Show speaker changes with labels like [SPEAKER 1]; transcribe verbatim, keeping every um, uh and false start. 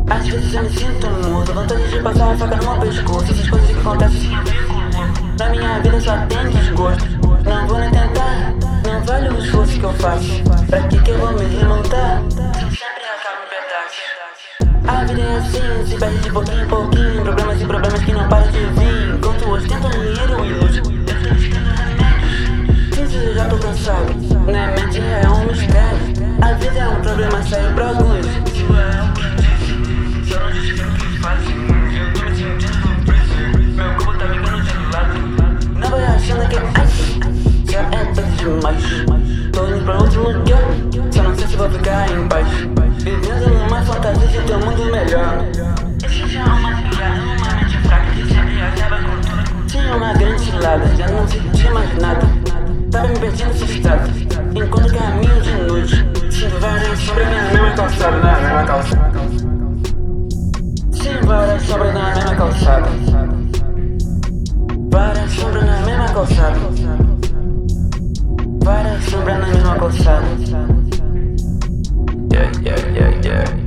[SPEAKER 1] Às vezes eu me sinto morto, vontade de passar a faca no meu pescoço. Essas coisas que acontecem sem eu fico louco. Na minha vida só tem desgosto. Não vou nem tentar, não vale o esforço que eu faço. Pra que que eu vou me remontar? Sempre acaba em pedaços. A vida é assim, se perde de pouquinho em pouquinho. Problemas e problemas que não param de vir. Enquanto ostentam dinheiro e luxo, eu tô buscando remédios. Sinto, eu já tô cansado, na mente é um mistério. A vida é um problema sério pra alguns. Isso é o que disse, só não disse que é o que faz. Eu tô me sentindo preso, meu corpo tá ficando de lado. Não vai achando que ai, já é tarde demais. Tô indo pra outro lugar, só não sei se vou ficar em paz. Vivendo numa fantasia de ter um mundo melhor. Esse já é uma piada, uma mente fraca que sempre acaba com tudo. Tinha uma grande cilada, já não sentia mais nada. Tava me perdendo nesse estado, enquanto caminho de noite. Sinto várias sombras na mesma calçada, na mesma calçada. Sinto várias sombras na mesma calçada. Várias sombras na mesma calçada. Várias sombras na mesma calçada. Yeah, yeah, yeah, yeah.